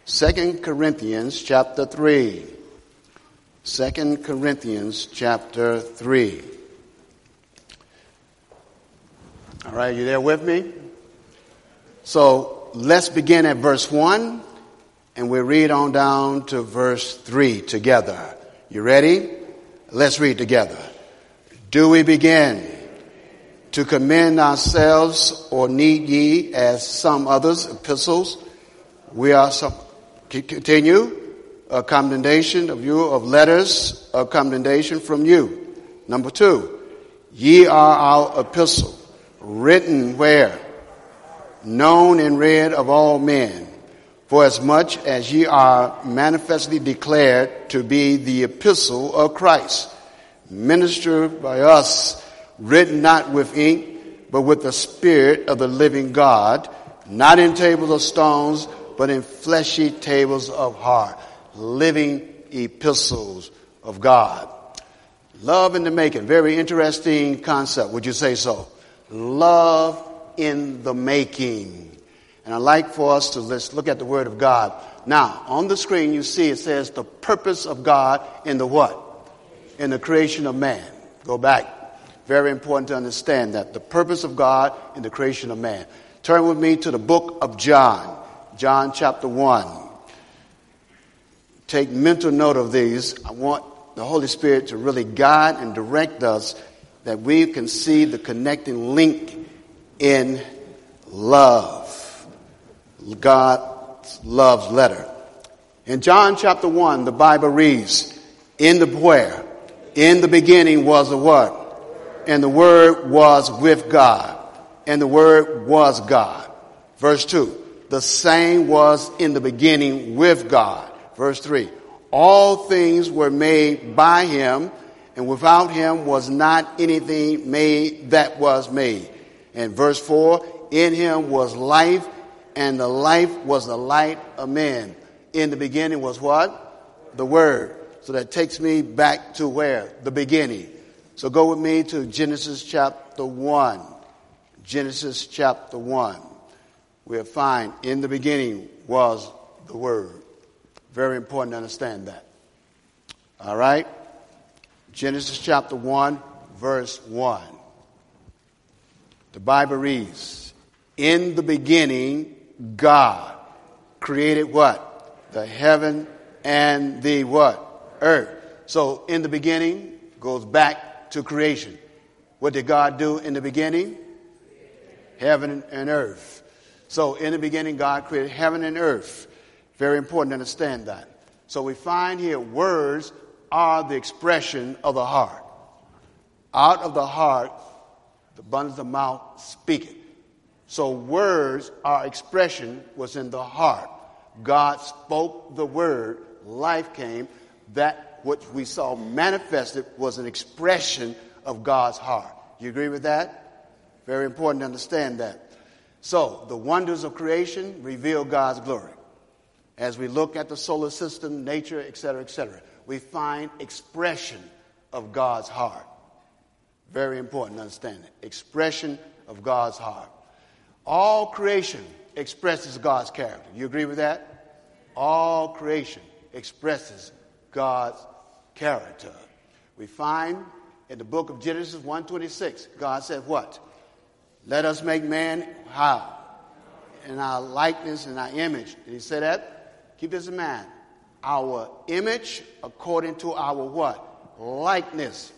2 Corinthians chapter 3. 2 Corinthians chapter 3. All right, you there with me? So let's begin at verse 1 and we'll read on down to verse 3 together. You ready? Let's read together. Do we begin to commend ourselves, or need ye, as some others, epistles? We are some. Continue. A commendation of you, of letters of commendation from you. Number 2, ye are our epistle, written where? Known and read of all men. For as much as ye are manifestly declared to be the epistle of Christ, ministered by us, written not with ink, but with the Spirit of the living God, not in tables of stones, but in fleshy tables of heart, living epistles of God. Love in the making. Very interesting concept. Would you say so? Love in the making. And I'd like for us to let's look at the Word of God. Now, on the screen you see it says the purpose of God in the what? In the creation of man. Go back. Very important to understand that. The purpose of God in the creation of man. Turn with me to the book of John. John chapter 1. Take mental note of these. I want the Holy Spirit to really guide and direct us that we can see the connecting link in love. God's love's letter. In John chapter 1, the Bible reads, in the where? In the beginning was the what? And the Word was with God. And the Word was God. Verse 2. The same was in the beginning with God. Verse 3. All things were made by him, and without him was not anything made that was made. And verse 4. In him was life, and the life was the light of men. In the beginning was what? The Word. So that takes me back to where? The beginning. So go with me to Genesis chapter 1. Genesis chapter 1. We'll find in the beginning was the Word. Very important to understand that. All right? Genesis chapter 1, verse 1. The Bible reads, in the beginning, God created what? The heaven and the what? Earth. So in the beginning goes back to creation. What did God do in the beginning? Heaven and earth. So in the beginning, God created heaven and earth. Very important to understand that. So we find here words are the expression of the heart. Out of the heart, the abundance of the mouth speaketh. So words, our expression was in the heart. God spoke the word, life came. That which we saw manifested was an expression of God's heart. You agree with that? Very important to understand that. So, the wonders of creation reveal God's glory. As we look at the solar system, nature, etc., we find expression of God's heart. Very important to understand it. Expression of God's heart. All creation expresses God's character. You agree with that? All creation expresses God's character. We find in the book of Genesis 1:26, God said what? Let us make man, how? In our likeness and our image. Did he say that? Keep this in mind. Our image according to our what? Likeness.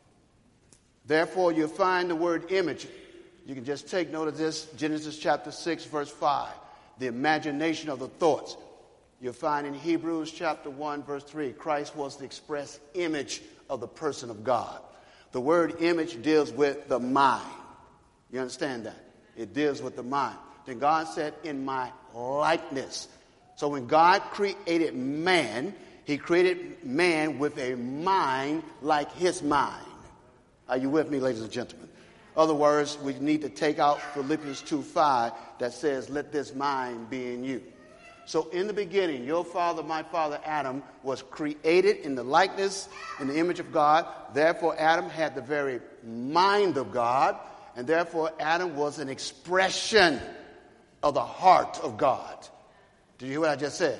Therefore, you find the word image. You can just take note of this. Genesis chapter 6, verse 5. The imagination of the thoughts. You'll find in Hebrews chapter 1, verse 3. Christ was the express image of the person of God. The word image deals with the mind. You understand that? It deals with the mind. Then God said, in my likeness. So when God created man, he created man with a mind like his mind. Are you with me, ladies and gentlemen? In other words, we need to take out Philippians 2:5 that says, let this mind be in you. So in the beginning, your father, my father, Adam, was created in the likeness, in the image of God. Therefore, Adam had the very mind of God. And therefore, Adam was an expression of the heart of God. Did you hear what I just said?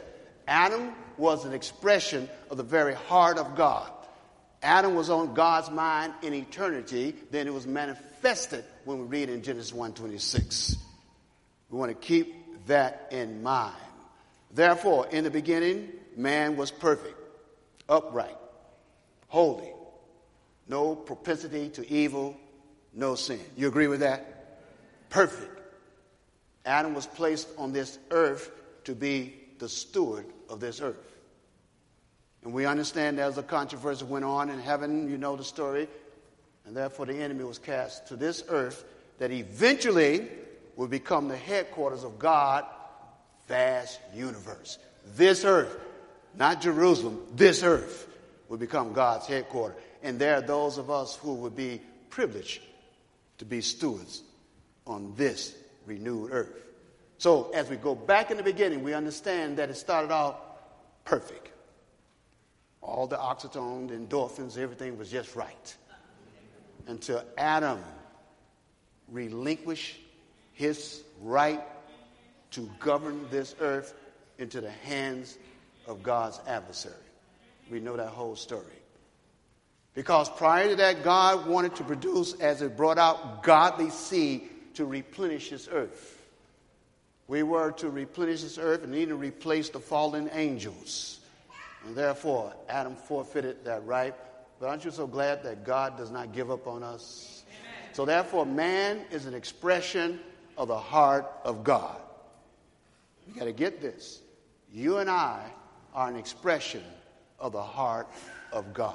Adam was an expression of the very heart of God. Adam was on God's mind in eternity. Then it was manifested when we read in Genesis 1:26. We want to keep that in mind. Therefore, in the beginning, man was perfect, upright, holy, no propensity to evil, no sin. You agree with that? Perfect. Adam was placed on this earth to be the steward of this earth. And we understand as the controversy went on in heaven, you know the story, and therefore the enemy was cast to this earth that eventually would become the headquarters of God's vast universe. This earth, not Jerusalem, this earth would become God's headquarters. And there are those of us who would be privileged to be stewards on this renewed earth. So as we go back in the beginning, we understand that it started off perfect. All the oxytocin, the endorphins, everything was just right. Until Adam relinquished his right to govern this earth into the hands of God's adversary. We know that whole story. Because prior to that, God wanted to produce, as it brought out, godly seed to replenish his earth. We were to replenish this earth and even replace the fallen angels. And therefore, Adam forfeited that right. But aren't you so glad that God does not give up on us? Amen. So therefore, man is an expression of the heart of God. You got to get this. You and I are an expression of the heart of God.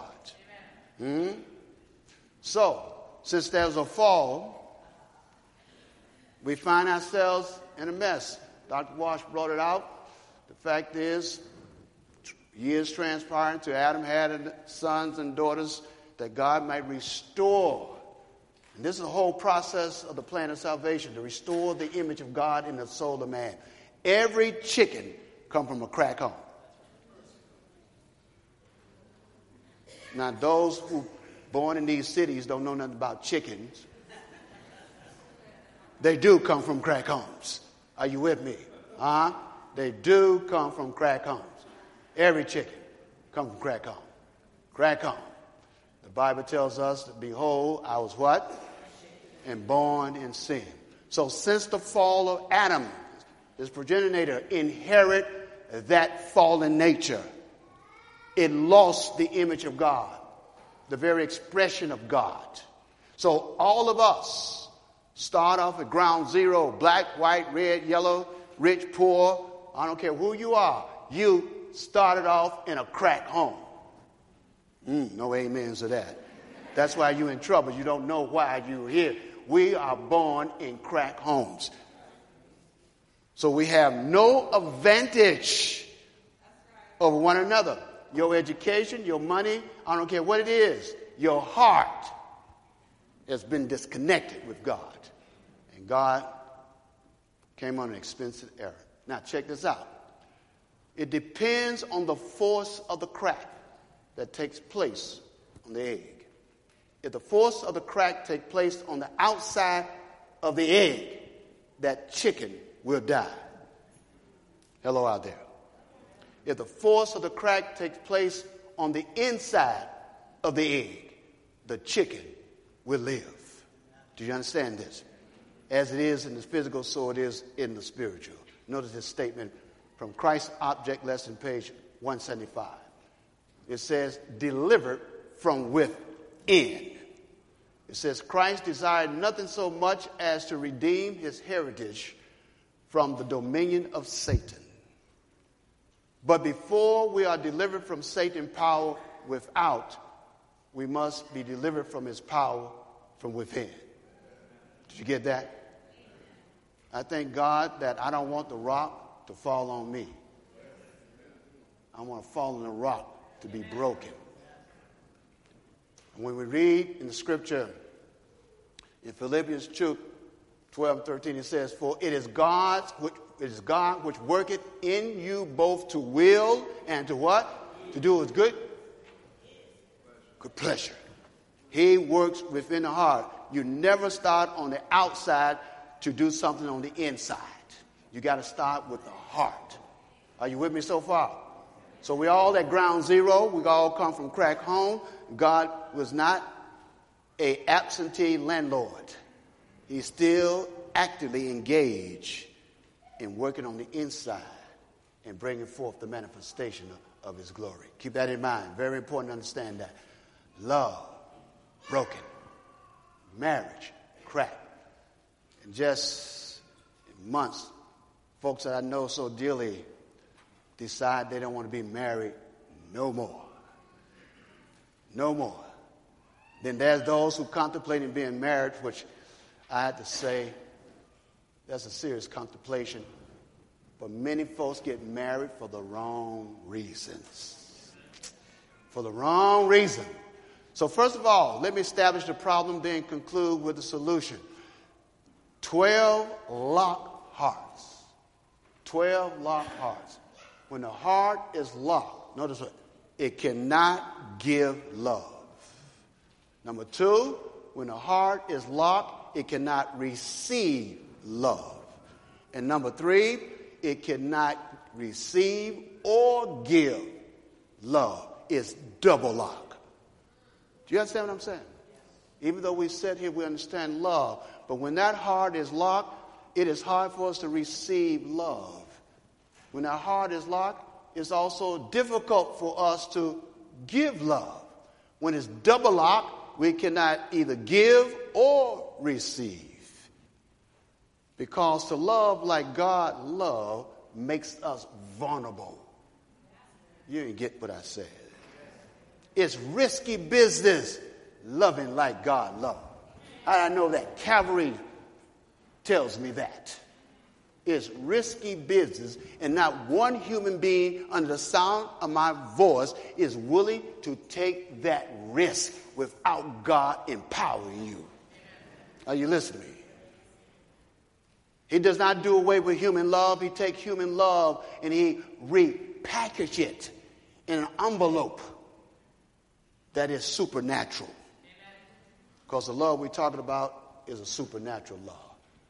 So, since there's a fall, we find ourselves in a mess. Dr. Walsh brought it out. The fact is, years transpiring to Adam had sons and daughters that God might restore. And this is the whole process of the plan of salvation, to restore the image of God in the soul of man. Every chicken come from a crack home. Now, those who born in these cities don't know nothing about chickens. They do come from crack homes. Are you with me? They do come from crack homes. Every chicken comes from crack home. Crack home. The Bible tells us that, behold, I was what? And born in sin. So since the fall of Adam, his progenitor inherit that fallen nature. It lost the image of God, the very expression of God. So all of us start off at ground zero, black, white, red, yellow, rich, poor. I don't care who you are. You started off in a crack home. No amens to that. That's why you're in trouble. You don't know why you're here. We are born in crack homes. So we have no advantage over one another. Your education, your money, I don't care what it is, your heart has been disconnected with God. And God came on an expensive error. Now check this out. It depends on the force of the crack that takes place on the egg. If the force of the crack takes place on the outside of the egg, that chicken will die. Hello out there. If the force of the crack takes place on the inside of the egg, the chicken will live. Do you understand this? As it is in the physical, so it is in the spiritual. Notice this statement from Christ's Object Lesson, page 175. It says, delivered from within. It says, Christ desired nothing so much as to redeem his heritage from the dominion of Satan. But before we are delivered from Satan's power without, we must be delivered from his power from within. Did you get that? I thank God that I don't want the rock to fall on me. I want to fall on the rock to be broken. And when we read in the scripture, in Philippians 2, 12 and 13, it says, for it is God which worketh in you both to will and to what? To do his good pleasure. He works within the heart. You never start on the outside to do something on the inside. You got to start with the heart. Are you with me so far? So we all at ground zero. We all come from crack home. God was not an absentee landlord. He's still actively engaged in working on the inside and bringing forth the manifestation of his glory. Keep that in mind. Very important to understand that. Love, broken. Marriage, cracked. And just in months, folks that I know so dearly decide they don't want to be married no more. No more. Then there's those who contemplating being married, which I had to say, that's a serious contemplation. But many folks get married for the wrong reasons. For the wrong reason. So first of all, let me establish the problem, then conclude with the solution. 12 locked hearts. 12 locked hearts. When the heart is locked, notice what? It cannot give love. Number two, when the heart is locked, it cannot receive love. And number three, it cannot receive or give love. It's double lock. Do you understand what I'm saying? Even though we sit here, we understand love. But when that heart is locked, it is hard for us to receive love. When our heart is locked, it's also difficult for us to give love. When it's double locked, we cannot either give or receive. Because to love like God loved makes us vulnerable. You didn't get what I said. It's risky business loving like God loved. I know that. Calvary tells me that. It's risky business, and not one human being under the sound of my voice is willing to take that risk without God empowering you. Are you listening? He does not do away with human love. He takes human love and he repackages it in an envelope that is supernatural. Because the love we're talking about is a supernatural love.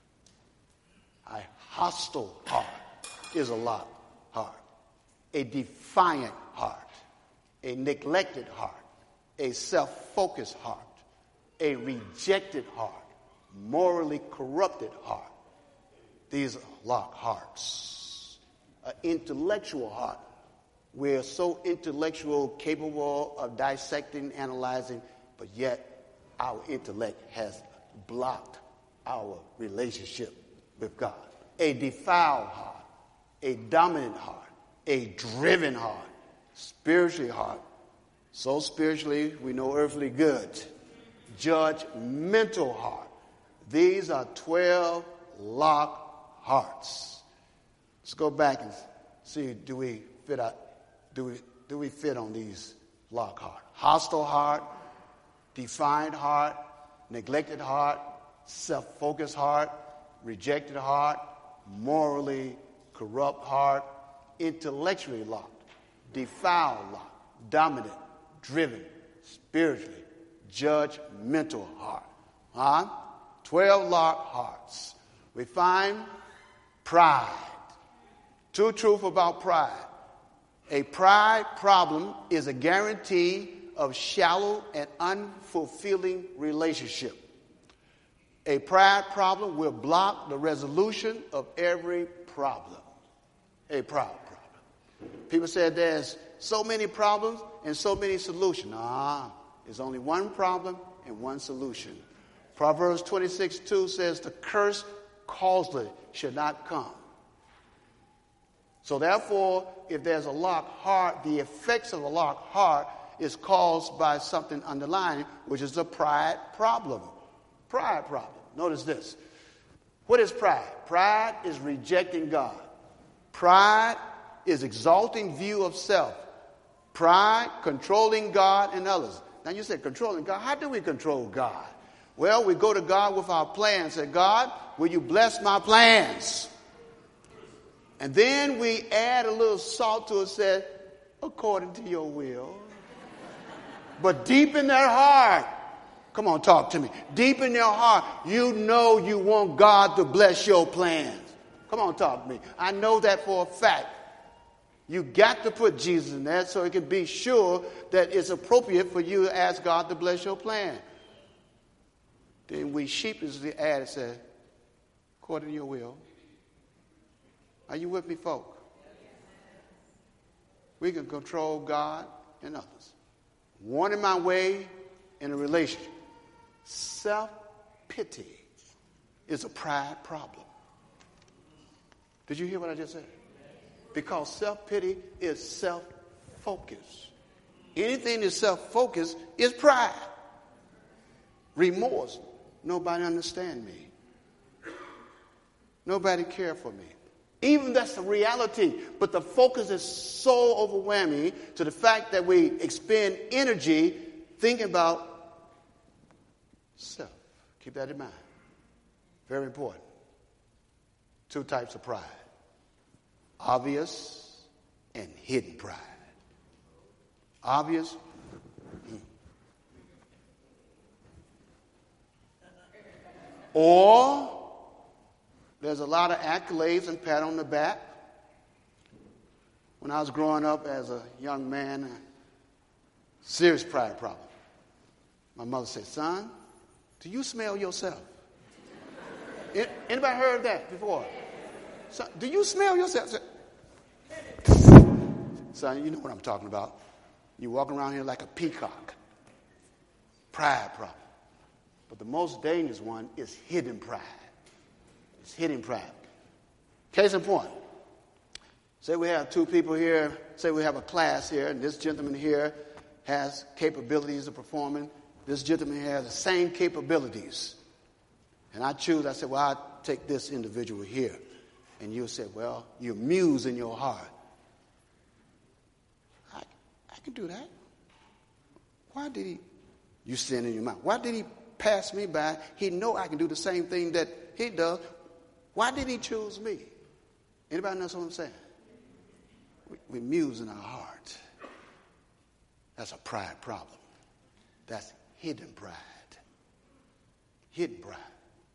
A hostile heart is a locked heart. A defiant heart. A neglected heart. A self-focused heart. A rejected heart. Morally corrupted heart. These are locked hearts. An intellectual heart. We're so intellectual, capable of dissecting, analyzing, but yet our intellect has blocked our relationship with God. A defiled heart, a dominant heart, a driven heart, spiritually heart. So spiritually, we know earthly good. Judgmental heart. These are 12 locked hearts. Let's go back and see, do we fit on these locked hearts? Hostile heart, defiant heart, neglected heart, self-focused heart, rejected heart, morally corrupt heart, intellectually locked, defiled locked, dominant, driven, spiritually, judgmental heart. 12 locked hearts. We find pride. Two truths about pride. A pride problem is a guarantee of shallow and unfulfilling relationship. A pride problem will block the resolution of every problem. A pride problem. People said there's so many problems and so many solutions. There's only one problem and one solution. Proverbs 26:2 says the curse causeless should not come. So therefore, if there's a locked heart, the effects of a locked heart is caused by something underlying, which is a pride problem. Pride problem. Notice this. What is pride? Pride is rejecting God. Pride is exalting view of self. Pride, controlling God and others. Now you said controlling God. How do we control God? Well, we go to God with our plans. Say, God, will you bless my plans? And then we add a little salt to it, said, according to your will. But deep in their heart, come on, talk to me. Deep in your heart, you know you want God to bless your plans. Come on, talk to me. I know that for a fact. You got to put Jesus in that so it can be sure that it's appropriate for you to ask God to bless your plan. Then we sheepishly add and say, according to your will. Are you with me, folk? We can control God and others. Wanting my way in a relationship. Self-pity is a pride problem. Did you hear what I just said? Because self-pity is self-focus. Anything that's self-focused is pride. Remorse. Nobody understand me. Nobody care for me. Even that's the reality. But the focus is so overwhelming to the fact that we expend energy thinking about self. Keep that in mind. Very important. Two types of pride. Obvious and hidden pride. Obvious. Or there's a lot of accolades and pat on the back. When I was growing up as a young man, a serious pride problem. My mother said, son, do you smell yourself? Anybody heard that before? Son, do you smell yourself? Son, you know what I'm talking about. You walk around here like a peacock. Pride problem. But the most dangerous one is hidden pride. It's hidden pride. Case in point. Say we have two people here. Say we have a class here, and this gentleman here has capabilities of performing. This gentleman has the same capabilities. And I said, well, I'll take this individual here. And you say, well, you muse in your heart. I can do that. Why did he? You sin in your mind. Why did he pass me by? He know I can do the same thing that he does. Why did he choose me? Anybody knows what I'm saying? We muse in our heart. That's a pride problem. That's hidden pride. Hidden pride.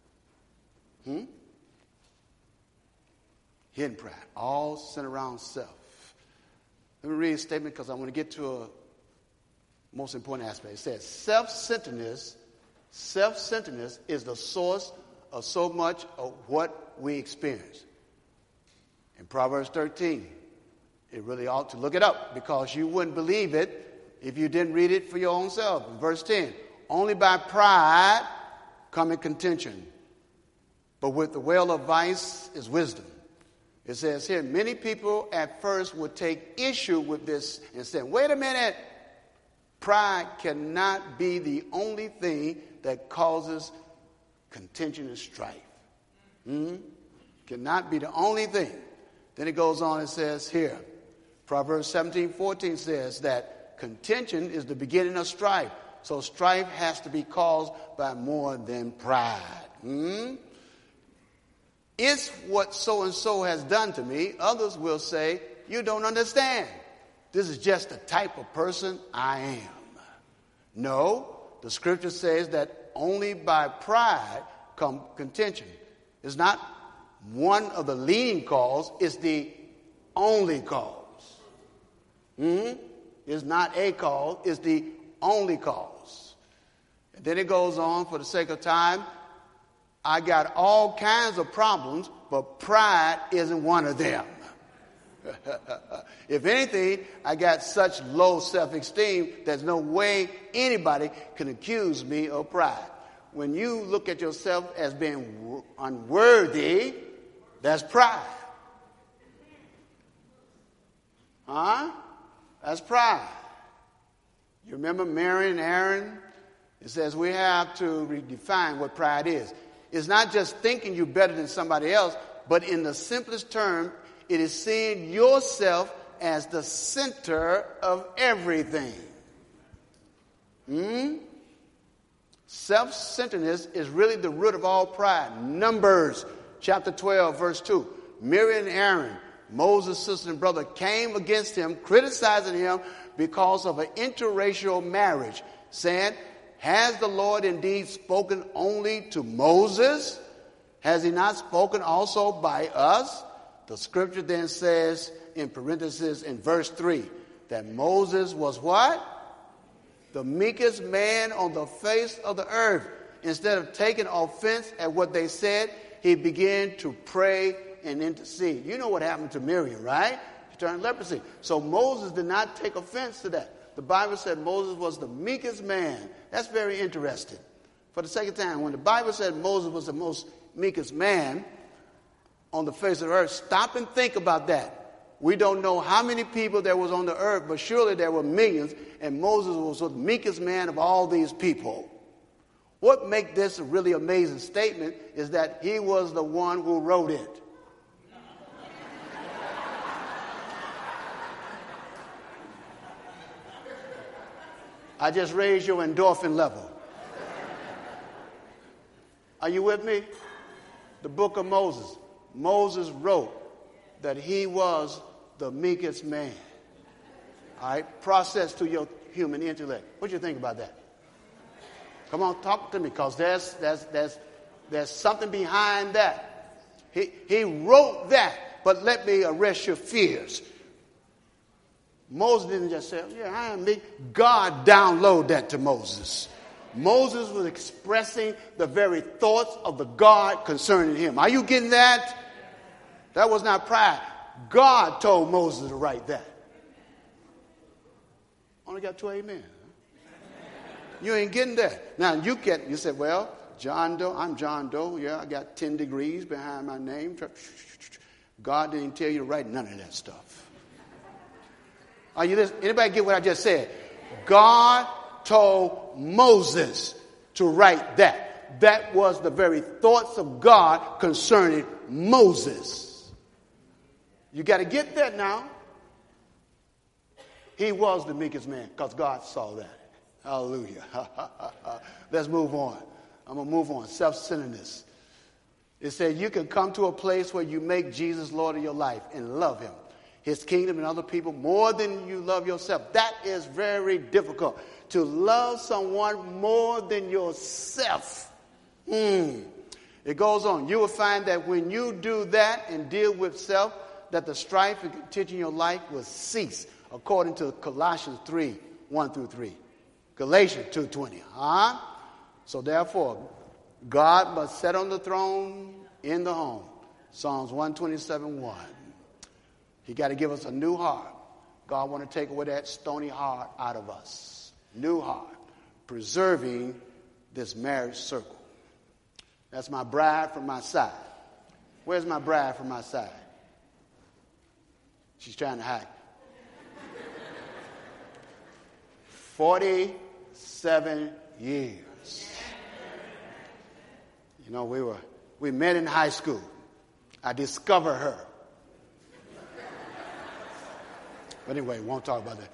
Hidden pride. All centered around self. Let me read a statement because I want to get to a most important aspect. It says, self-centeredness is the source of so much of what we experience. In Proverbs 13, it really ought to look it up because you wouldn't believe it if you didn't read it for your own self. In verse 10, only by pride cometh contention, but with the well of vice is wisdom. It says here, many people at first would take issue with this and say, wait a minute, pride cannot be the only thing that causes contention and strife. Cannot be the only thing. Then it goes on and says here, Proverbs 17:14 says that contention is the beginning of strife. So strife has to be caused by more than pride. It's what so-and-so has done to me. Others will say, you don't understand. This is just the type of person I am. No, the scripture says that only by pride come contention. It's not one of the leading cause, it's the only cause. It's not a cause, it's the only cause. And then it goes on, for the sake of time, I got all kinds of problems, but pride isn't one of them. If anything, I got such low self-esteem, there's no way anybody can accuse me of pride. When you look at yourself as being unworthy, that's pride. That's pride. You remember Mary and Aaron? It says we have to redefine what pride is. It's not just thinking you're better than somebody else, but in the simplest term, it is seeing yourself as the center of everything. Self-centeredness is really the root of all pride. Numbers chapter 12, verse 2. Miriam and Aaron, Moses' sister and brother, came against him, criticizing him because of an interracial marriage, saying, has the Lord indeed spoken only to Moses? Has he not spoken also by us? The scripture then says in parentheses in verse 3 that Moses was what? The meekest man on the face of the earth. Instead of taking offense at what they said, he began to pray and intercede. You know what happened to Miriam, right? She turned leprosy. So Moses did not take offense to that. The Bible said Moses was the meekest man. That's very interesting. For the second time, when the Bible said Moses was the most meekest man on the face of the earth, stop and think about that. We don't know how many people there was on the earth, but surely there were millions, and Moses was the meekest man of all these people. What makes this a really amazing statement is that he was the one who wrote it. I just raised your endorphin level. Are you with me? The book of Moses. Moses wrote that he was the meekest man. All right? Process to your human intellect. What do you think about that? Come on, talk to me, because there's something behind that. He wrote that, but let me arrest your fears. Moses didn't just say, yeah, I am meek. God downloaded that to Moses. Moses was expressing the very thoughts of the God concerning him. Are you getting that? That was not pride. God told Moses to write that. Only got 2 amen. You ain't getting that. Now, you said, well, John Doe, I'm John Doe. Yeah, I got 10 degrees behind my name. God didn't tell you to write none of that stuff. Are you listening? Anybody get what I just said? God told Moses to write that. That was the very thoughts of God concerning Moses. You got to get that now. He was the meekest man because God saw that. Hallelujah. Let's move on. I'm going to move on. Self-centeredness. It said you can come to a place where you make Jesus Lord of your life and love him, his kingdom and other people more than you love yourself. That is very difficult. To love someone more than yourself. It goes on. You will find that when you do that and deal with self, that the strife and contention in your life will cease, according to Colossians 3, 1 through 3. Galatians 2:20. So therefore, God must sit on the throne in the home. Psalms 127:1. He got to give us a new heart. God want to take away that stony heart out of us. New heart. Preserving this marriage circle. That's my bride from my side. Where's my bride from my side? She's trying to hide. 47 years. You know, we met in high school. I discovered her. But anyway, won't talk about that.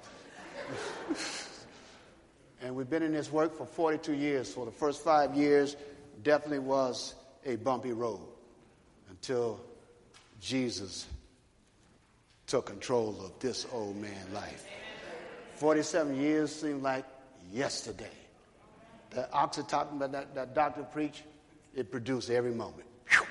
And we've been in this work for 42 years. For the first 5 years, definitely was a bumpy road until Jesus took control of this old man's life. 47 years seemed like yesterday. That oxytocin that doctor preached, it produced every moment.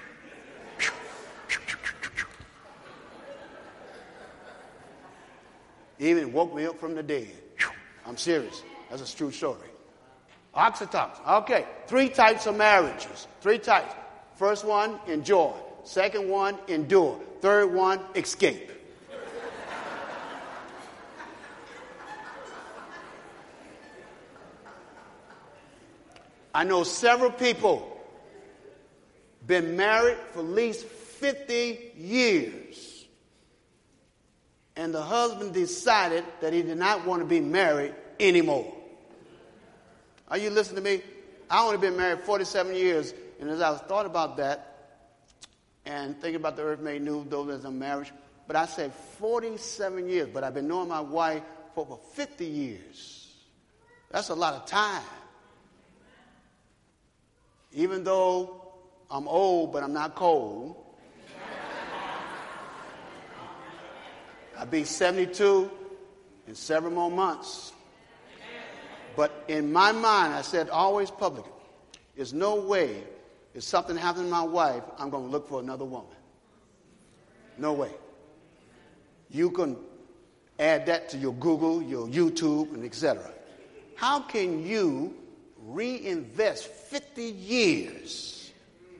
Even woke me up from the dead. I'm serious. That's a true story. Oxytocin. Okay. 3 types of marriages. 3 types. First one, enjoy. Second one, endure. Third one, escape. I know several people been married for at least 50 years. And the husband decided that he did not want to be married anymore. Are you listening to me? I only been married 47 years. And as I thought about that and thinking about the earth made new, though there's a marriage, but I said 47 years. But I've been knowing my wife for over 50 years. That's a lot of time. Even though I'm old, but I'm not cold. I'll be 72 in several more months. But in my mind, I said always publicly, there's no way if something happens to my wife, I'm going to look for another woman. No way. You can add that to your Google, your YouTube, and etc. How can you reinvest 50 years?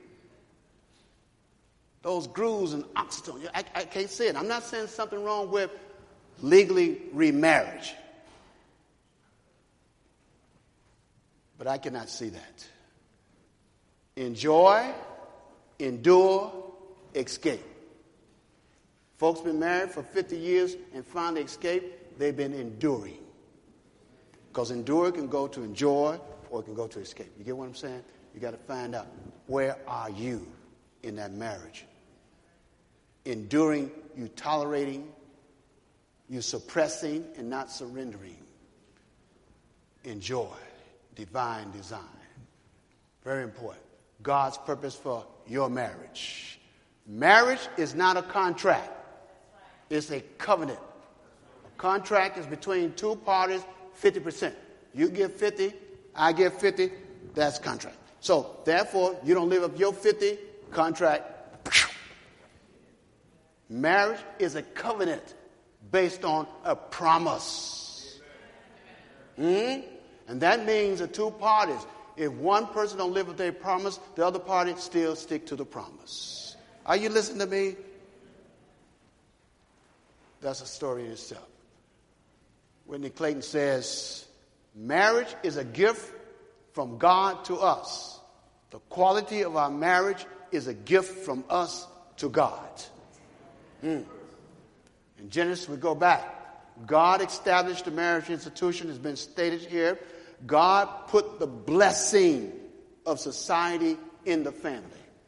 Those grooves and oxytocin. I can't say it. I'm not saying something wrong with legally remarriage. But I cannot see that. Enjoy, endure, escape. Folks been married for 50 years and finally escape. They've been enduring. Because endure can go to enjoy or it can go to escape. You get what I'm saying? You got to find out, where are you in that marriage? Enduring, you tolerating, you suppressing and not surrendering. Enjoy, divine design. Very important. God's purpose for your marriage. Marriage is not a contract. It's a covenant. A contract is between two parties, 50%. You give 50, I give 50, that's contract. So, therefore, you don't live up your 50, contract. Marriage is a covenant based on a promise. And that means the two parties, if one person don't live with their promise, the other party still stick to the promise. Are you listening to me? That's a story in itself. Whitney Clayton says, marriage is a gift from God to us. The quality of our marriage is a gift from us to God. In Genesis, we go back. God established the marriage institution, has been stated here. God put the blessing of society in the family.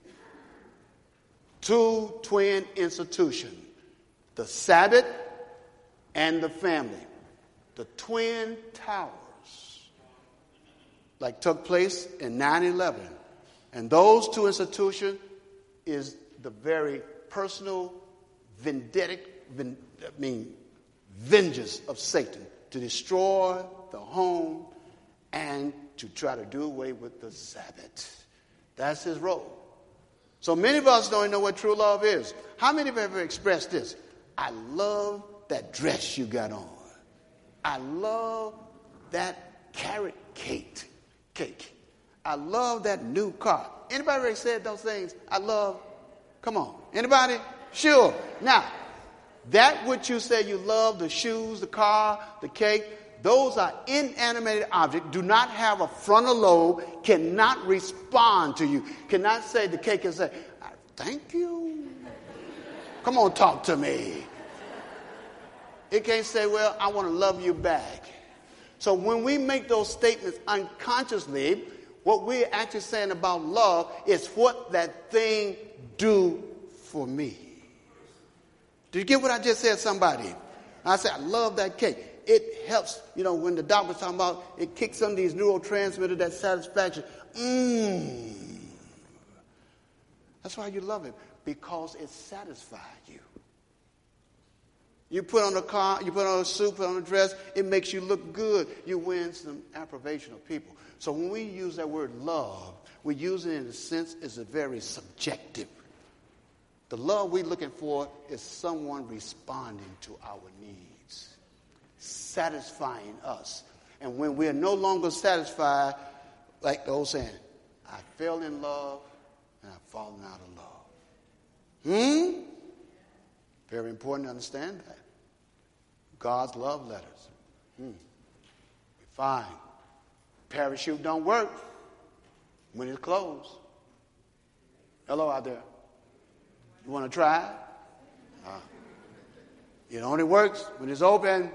Two twin institutions, the Sabbath and the family. The Twin Towers, like took place in 9/11. And those two institutions is the very personal vengeance of Satan to destroy the home and to try to do away with the Sabbath. That's his role. So many of us don't know what true love is. How many of you have ever expressed this? I love that dress you got on. I love that carrot cake. I love that new car. Anybody ever said those things? I love. Come on. Anybody? Sure. Now, that what you say you love, the shoes, the car, the cake, those are inanimate objects, do not have a frontal lobe, cannot respond to you. Cannot say, the cake can say, thank you. Come on, talk to me. It can't say, well, I want to love you back. So when we make those statements unconsciously, what we're actually saying about love is what that thing do for me. Did you get what I just said, somebody? I said, I love that cake. It helps, when the doctor's talking about, it kicks some of these neurotransmitters, that satisfaction. That's why you love it, because it satisfies you. You put on a car, you put on a suit, put on a dress, it makes you look good. You win some approbation of people. So when we use that word love, we use it in a sense as a very subjective. The love we're looking for is someone responding to our needs, satisfying us. And when we're no longer satisfied, like the old saying, I fell in love and I've fallen out of love. Very important to understand that. God's love letters. We find parachute don't work when it's closed. Hello out there. You want to try? It only works when it's open.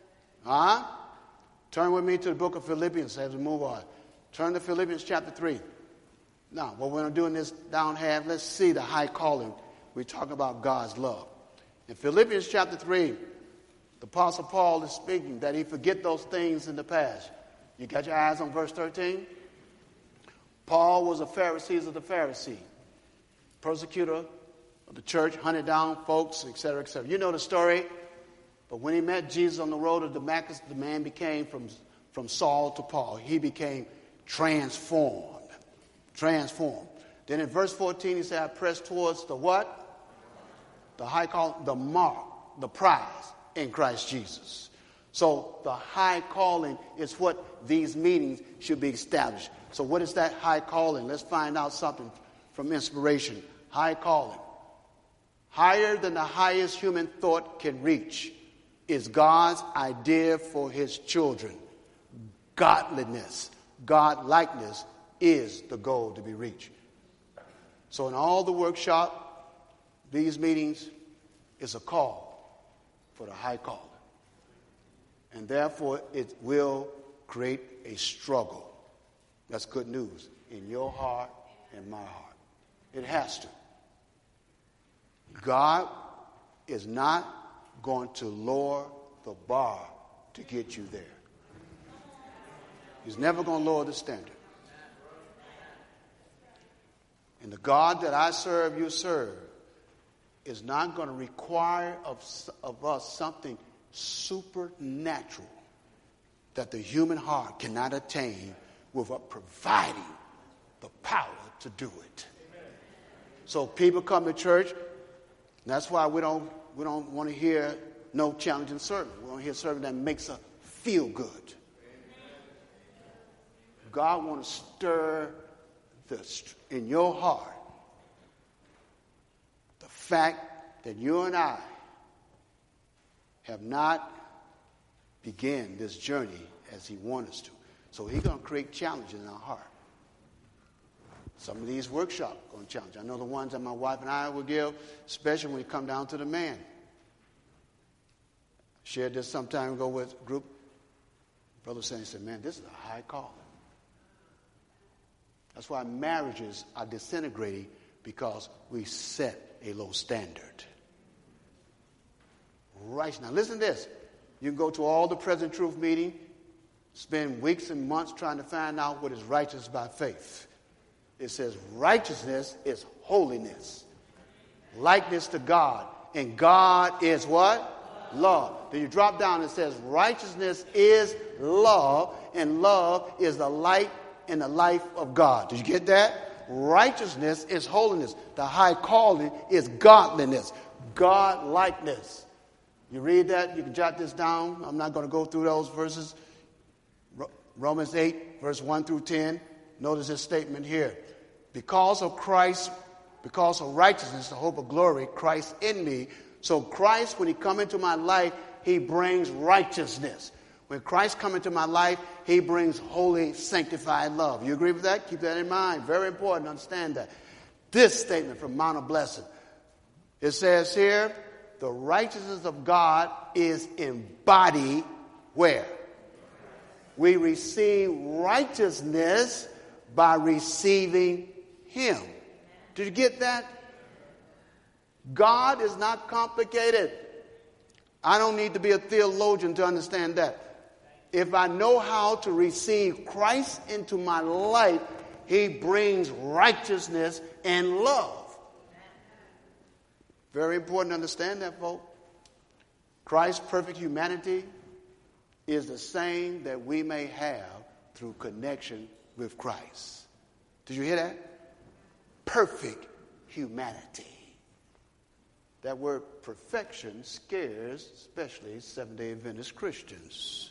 Turn with me to the book of Philippians as we move on. Turn to Philippians chapter 3. Now, what we're going to do in this down half, let's see the high calling. We talk about God's love. In Philippians chapter 3, the Apostle Paul is speaking that he forget those things in the past. You got your eyes on verse 13? Paul was a Pharisee of the Pharisee, persecutor of the church, hunted down folks, etc., etc. You know the story. But when he met Jesus on the road to Damascus, the man became from Saul to Paul. He became transformed. Then in verse 14, he said, I press towards the what? The high call, the mark the prize in Christ Jesus. So the high calling is what these meetings should be established. So what is that high calling? Let's find out something from inspiration. High calling. Higher than the highest human thought can reach is God's idea for his children. Godliness, God-likeness is the goal to be reached. So in all the workshop, these meetings is a call for the high calling. And therefore, it will create a struggle. That's good news in your heart and my heart. It has to. God is not going to lower the bar to get you there. He's never going to lower the standard. And the God that I serve, you serve, is not going to require of us something supernatural that the human heart cannot attain without providing the power to do it. So people come to church, and that's why we don't want to hear no challenging sermon. We want to hear a sermon that makes us feel good. God wants to stir in your heart the fact that you and I have not begun this journey as he wants us to. So he's going to create challenges in our heart. Some of these workshops are going to challenge. I know the ones that my wife and I will give, especially when it comes down to the man. Shared this some time ago with a group. Brother saying, said, man, this is a high call. That's why marriages are disintegrating, because we set a low standard. Right. Now listen to this. You can go to all the Present Truth meeting, spend weeks and months trying to find out what is righteous by faith. It says righteousness is holiness, likeness to God. And God is what? Love. Then you drop down and it says righteousness is love, and love is the light and the life of God. Did you get that? Righteousness is holiness. The high calling is godliness, God-likeness. You read that, you can jot this down. I'm not going to go through those verses. Romans 8, verse 1 through 10. Notice this statement here. Because of Christ, because of righteousness, the hope of glory, Christ in me. So Christ, when he come into my life, he brings righteousness. When Christ come into my life, he brings holy, sanctified love. You agree with that? Keep that in mind. Very important to understand that. This statement from Mount of Blessing. It says here, the righteousness of God is embodied where? We receive righteousness by receiving him. Did you get that? God is not complicated. I don't need to be a theologian to understand that. If I know how to receive Christ into my life, he brings righteousness and love. Very important to understand that, folks. Christ's perfect humanity is the same that we may have through connection with Christ. Did you hear that? Perfect humanity. That word perfection scares especially Seventh-day Adventist Christians.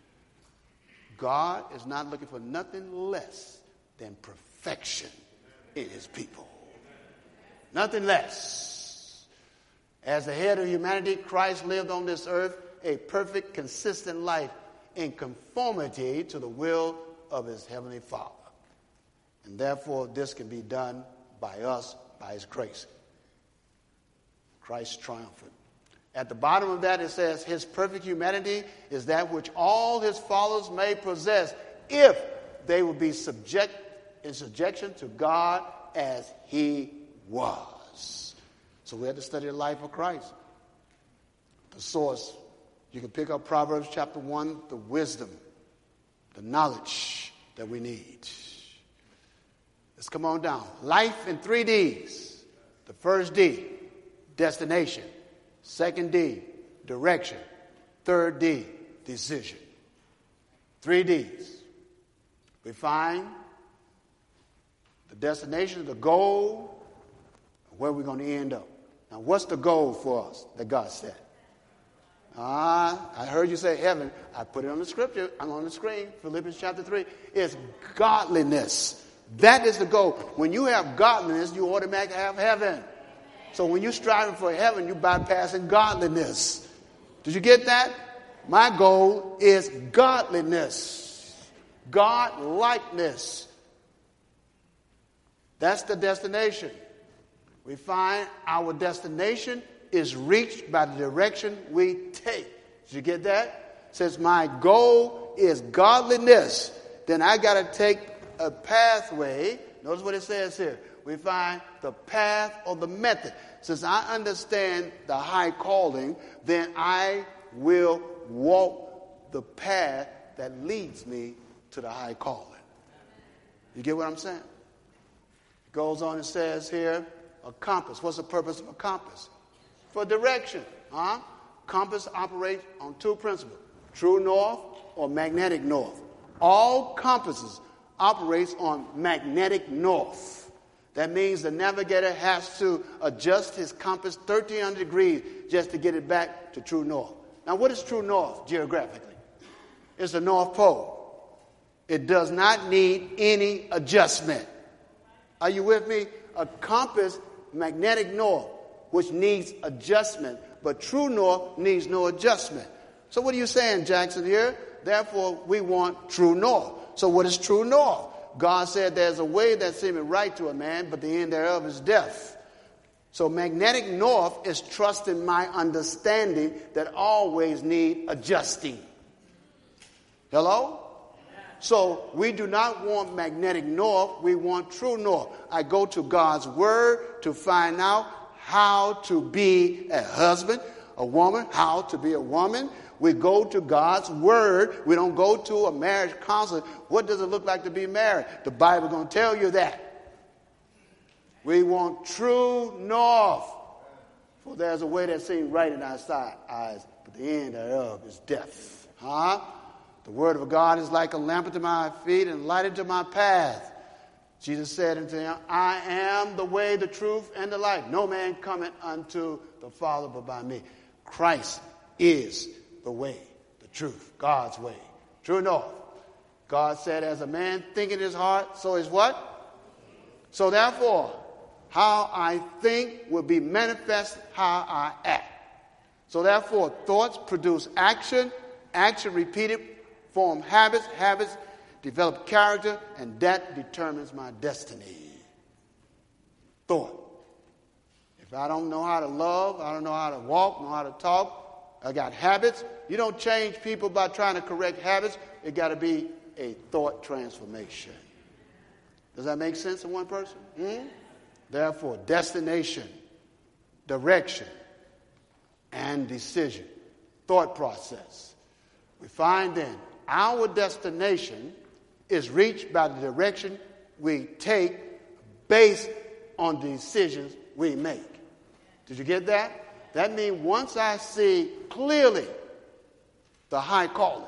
God is not looking for nothing less than perfection in his people. Nothing less. As the head of humanity, Christ lived on this earth a perfect, consistent life in conformity to the will of his heavenly Father. And therefore, this can be done by us, by his grace. Christ triumphant. At the bottom of that, it says, his perfect humanity is that which all his followers may possess if they will be in subjection to God as he was. So we had to study the life of Christ. The source. You can pick up Proverbs chapter 1, the wisdom, the knowledge that we need. Let's come on down. Life in 3 Ds. The first D, destination. Second D, direction. Third D, decision. 3 Ds. We find the destination, the goal, where we're going to end up. Now, what's the goal for us that God set? I heard you say heaven. I put it on the scripture. I'm on the screen. Philippians chapter 3. It's godliness. That is the goal. When you have godliness, you automatically have heaven. So when you're striving for heaven, you're bypassing godliness. Did you get that? My goal is godliness. God-likeness. That's the destination. We find our destination is reached by the direction we take. Did you get that? Since my goal is godliness, then I got to take a pathway. Notice what it says here. We find the path or the method. Since I understand the high calling, then I will walk the path that leads me to the high calling. You get what I'm saying? It goes on and says here, a compass. What's the purpose of a compass? For direction. Compass operates on two principles, true north or magnetic north. All compasses operates on magnetic north. That means the navigator has to adjust his compass 1,300 degrees just to get it back to true north. Now, what is true north geographically? It's the North Pole. It does not need any adjustment. Are you with me? A compass, magnetic north, which needs adjustment, but true north needs no adjustment. So what are you saying, Jackson, here? Therefore, we want true north. So what is true north? God said there's a way that seemeth right to a man, but the end thereof is death. So magnetic north is trusting my understanding that always need adjusting. Hello? So we do not want magnetic north, we want true north. I go to God's word to find out how to be a husband, a woman, how to be a woman. We go to God's word. We don't go to a marriage counselor. What does it look like to be married? The Bible is going to tell you that. We want true north. For there's a way that seems right in our eyes, but the end thereof is death. The word of God is like a lamp unto my feet and light unto my path. Jesus said unto him, I am the way, the truth, and the life. No man cometh unto the Father but by me. Christ is the way, the truth, God's way. True north. God said, as a man thinketh in his heart, so is what? So therefore, how I think will be manifest how I act. So therefore, thoughts produce action, action repeated form habits, habits develop character, and that determines my destiny. Thought. If I don't know how to love, I don't know how to walk, know how to talk, I got habits. You don't change people by trying to correct habits. It got to be a thought transformation. Does that make sense to one person? Therefore, destination, direction, and decision. Thought process. We find then our destination is reached by the direction we take based on the decisions we make. Did you get that? That means once I see clearly the high calling,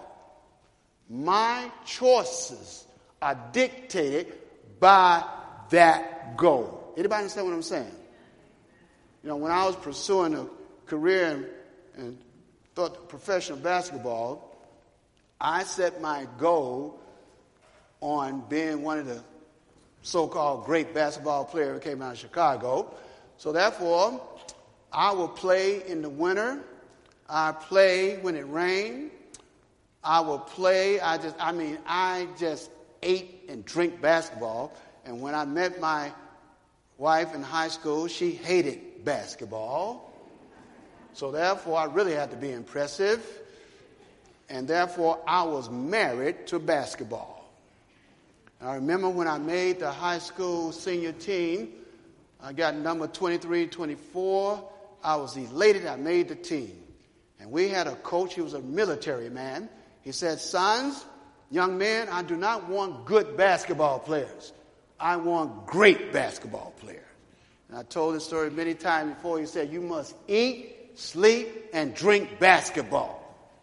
my choices are dictated by that goal. Anybody understand what I'm saying? You know, when I was pursuing a career in professional basketball, I set my goal on being one of the so-called great basketball players who came out of Chicago. So therefore, I will play in the winter. I play when it rained. I will play. I just ate and drink basketball. And when I met my wife in high school, she hated basketball. So therefore, I really had to be impressive. And therefore, I was married to basketball. I remember when I made the high school senior team, I got number 23, 24. I was elated I made the team. And we had a coach, he was a military man. He said, sons, young men, I do not want good basketball players. I want great basketball players. And I told this story many times before. He said, you must eat, sleep, and drink basketball.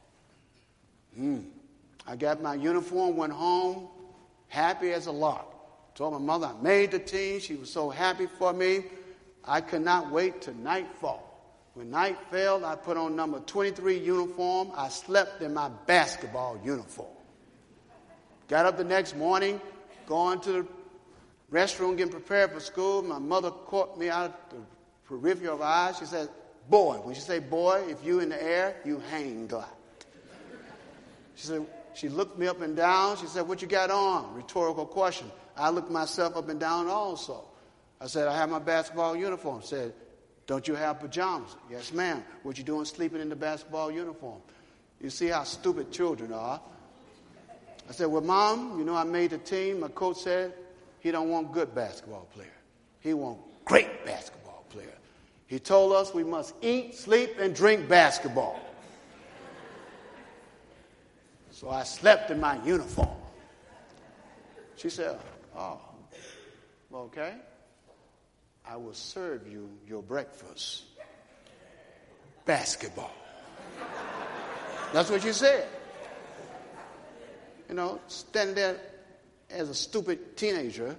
I got my uniform, went home, happy as a lark. Told my mother I made the team. She was so happy for me. I could not wait till nightfall When night fell, I put on number 23 uniform. I slept in my basketball uniform. Got up the next morning, going to the restroom, getting prepared for school. My mother caught me out of the periphery of her eyes. She said, boy. When she said boy, if you in the air, you hang glide. She said, she looked me up and down. She said, what you got on? Rhetorical question. I looked myself up and down also. I said, I have my basketball uniform. She said, don't you have pajamas? Yes, ma'am. What you doing sleeping in the basketball uniform? You see how stupid children are. I said, well, Mom, you know I made the team. My coach said he don't want good basketball player. He want great basketball player. He told us we must eat, sleep, and drink basketball. So I slept in my uniform. She said, oh, okay. I will serve you your breakfast. Basketball. That's what she said. You know, standing there as a stupid teenager.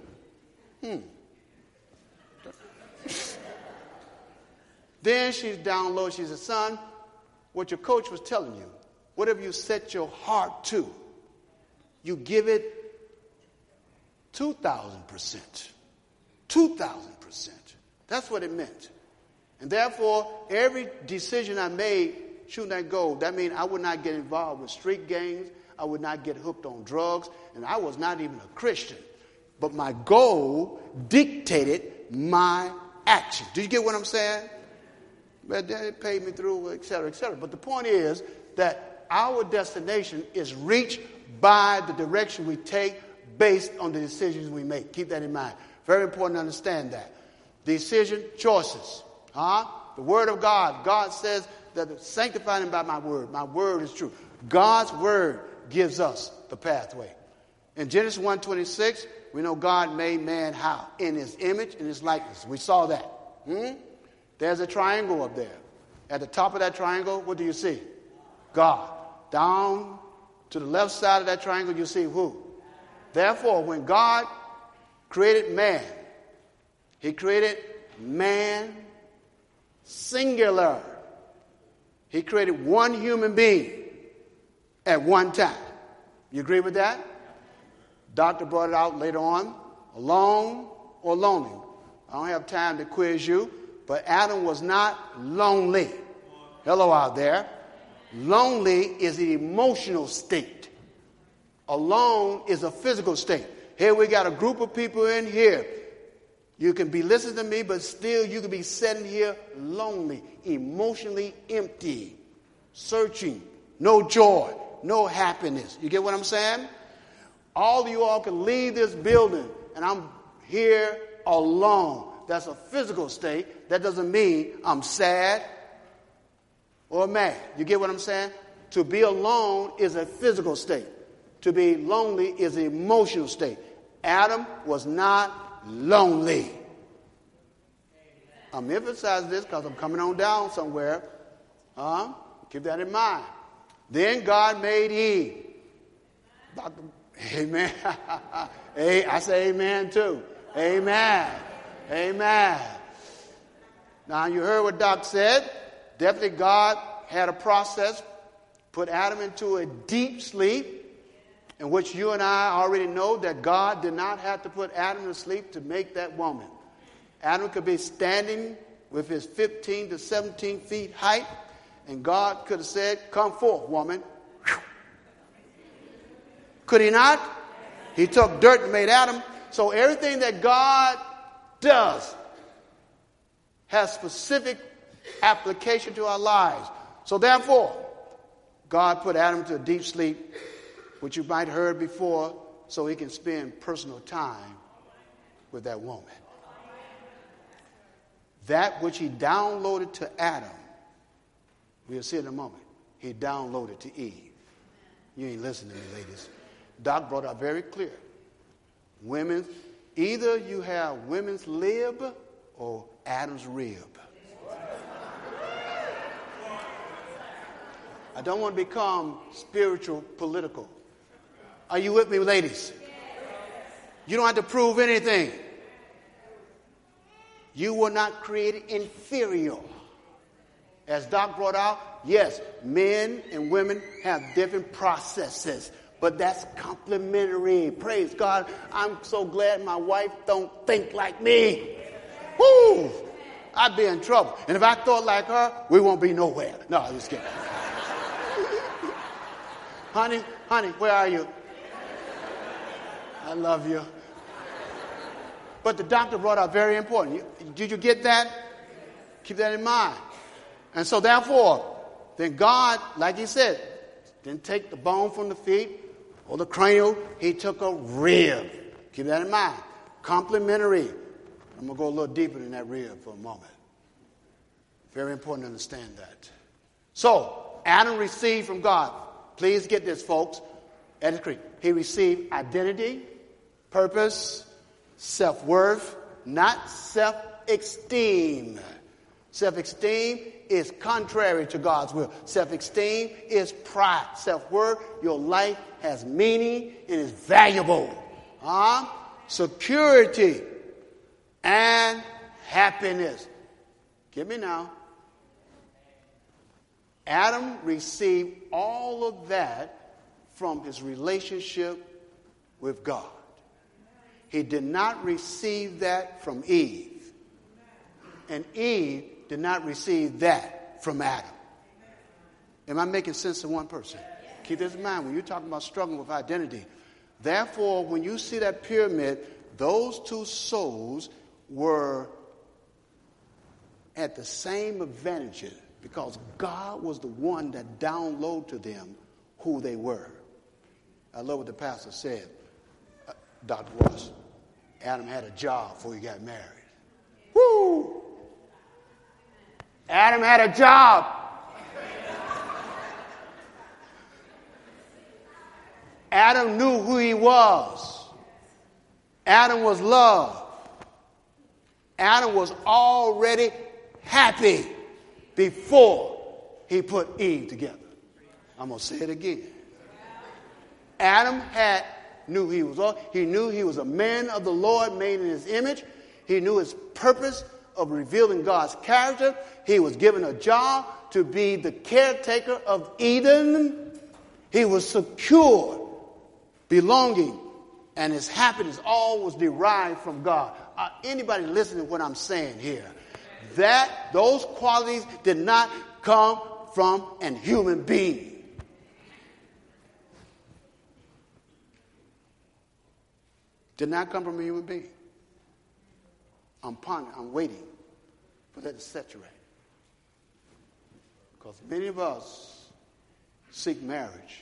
Then she's down low. She said, son, what your coach was telling you, whatever you set your heart to, you give it 2,000%. 2,000%. That's what it meant. And therefore, every decision I made shooting that goal, that means I would not get involved with street gangs. I would not get hooked on drugs. And I was not even a Christian. But my goal dictated my action. Do you get what I'm saying? But it paid me through, et cetera, et cetera. But the point is that our destination is reached by the direction we take based on the decisions we make. Keep that in mind. Very important to understand that. Decision, choices. The Word of God. God says that sanctify him by my word. My word is true. God's word gives us the pathway. In Genesis 1:26, we know God made man how? In his image and his likeness. We saw that. There's a triangle up there. At the top of that triangle, what do you see? God. Down to the left side of that triangle, you see who? Therefore, when God created man, he created man singular. He created one human being at one time. You agree with that? Doctor brought it out later on. Alone or lonely. I don't have time to quiz you, but Adam was not lonely. Hello out there. Lonely is an emotional state. Alone is a physical state. Here we got a group of people in here. You can be listening to me, but still you can be sitting here lonely, emotionally empty, searching, no joy, no happiness. You get what I'm saying? All of you all can leave this building, and I'm here alone. That's a physical state. That doesn't mean I'm sad or mad. You get what I'm saying? To be alone is a physical state. To be lonely is an emotional state. Adam was not lonely. I'm emphasizing this because I'm coming on down somewhere. Keep that in mind. Then God made Eve. Amen. I say amen too. Amen. Amen. Now you heard what Doc said. Definitely God had a process, put Adam into a deep sleep, in which you and I already know that God did not have to put Adam to sleep to make that woman. Adam could be standing with his 15 to 17 feet height, and God could have said, come forth, woman. Could he not? He took dirt and made Adam. So everything that God does has specific application to our lives. So therefore, God put Adam to a deep sleep, which you might have heard before, so he can spend personal time with that woman. That which he downloaded to Adam, we'll see in a moment, he downloaded to Eve. You ain't listening to me, ladies. Doc brought out very clear. Women, either you have women's lib or Adam's rib. I don't want to become spiritual political. Are you with me, ladies? You don't have to prove anything. You were not created inferior. As Doc brought out, yes, men and women have different processes, but that's complementary. Praise God. I'm so glad my wife don't think like me. Woo! I'd be in trouble. And if I thought like her, we won't be nowhere. No, I'm just kidding. Honey, where are you? I love you. But the doctor brought out very important. Did you get that? Keep that in mind. And so therefore, then God, like he said, didn't take the bone from the feet or the cranial. He took a rib. Keep that in mind. Complementary. I'm going to go a little deeper than that rib for a moment. Very important to understand that. So, Adam received from God. Please get this, folks. He received identity, purpose, self-worth, not self-esteem. Self-esteem is contrary to God's will. Self-esteem is pride. Self-worth, your life has meaning and is valuable. Security and happiness. Get me now. Adam received all of that from his relationship with God. He did not receive that from Eve. And Eve did not receive that from Adam. Am I making sense to one person? Keep this in mind when you're talking about struggling with identity. Therefore, when you see that pyramid, those two souls were at the same advantages because God was the one that downloaded to them who they were. I love what the pastor said, Dr. Ross. Adam had a job before he got married. Woo! Adam had a job. Adam knew who he was. Adam was loved. Adam was already happy before he put Eve together. I'm going to say it again. Adam knew he was. He knew he was a man of the Lord made in his image. He knew his purpose of revealing God's character. He was given a job to be the caretaker of Eden. He was secure, belonging, and his happiness all was derived from God. Anybody listening to what I'm saying here? Those qualities did not come from an human being. Did not come from a human being. I'm waiting for that to saturate. Because many of us seek marriage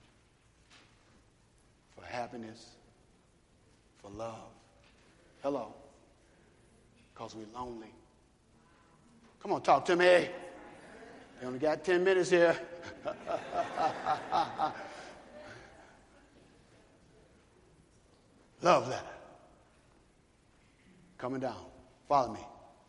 for happiness, for love. Hello. Because we're lonely. Come on, talk to me. We only got 10 minutes here. Love that. Coming down. Follow me.